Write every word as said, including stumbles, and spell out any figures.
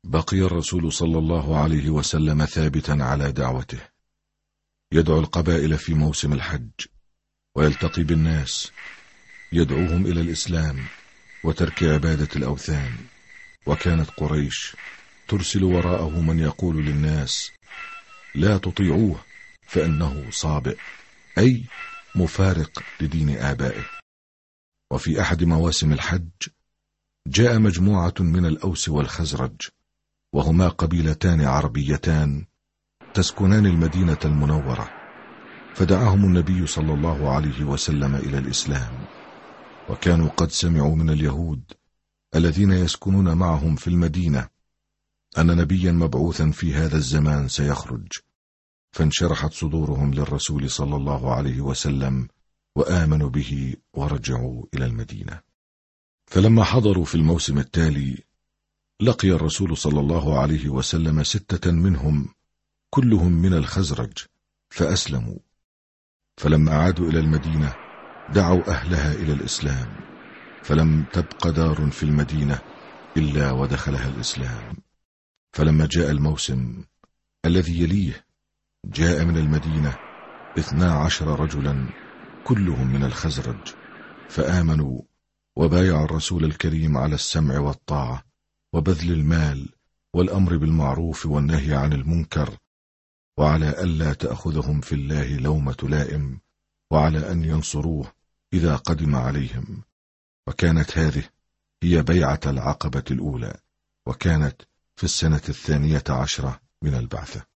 بقي الرسول صلى الله عليه وسلم ثابتا على دعوته، يدعو القبائل في موسم الحج، ويلتقي بالناس يدعوهم إلى الإسلام وترك عبادة الأوثان. وكانت قريش ترسل وراءه من يقول للناس: لا تطيعوه فإنه صابئ، أي مفارق لدين آبائه. وفي أحد مواسم الحج جاء مجموعة من الأوس والخزرج، وهما قبيلتان عربيتان تسكنان المدينة المنورة، فدعاهم النبي صلى الله عليه وسلم إلى الإسلام. وكانوا قد سمعوا من اليهود الذين يسكنون معهم في المدينة أن نبيا مبعوثا في هذا الزمان سيخرج، فانشرحت صدورهم للرسول صلى الله عليه وسلم وآمنوا به ورجعوا إلى المدينة. فلما حضروا في الموسم التالي لقي الرسول صلى الله عليه وسلم ستة منهم كلهم من الخزرج فأسلموا. فلما عادوا إلى المدينة دعوا أهلها إلى الإسلام، فلم تبق دار في المدينة إلا ودخلها الإسلام. فلما جاء الموسم الذي يليه جاء من المدينة اثنا عشر رجلا كلهم من الخزرج، فآمنوا وبايعوا الرسول الكريم على السمع والطاعة وبذل المال والأمر بالمعروف والنهي عن المنكر، وعلى ألا تأخذهم في الله لومة لائم، وعلى أن ينصروه إذا قدم عليهم. وكانت هذه هي بيعة العقبة الأولى، وكانت في السنة الثانية عشرة من البعثة.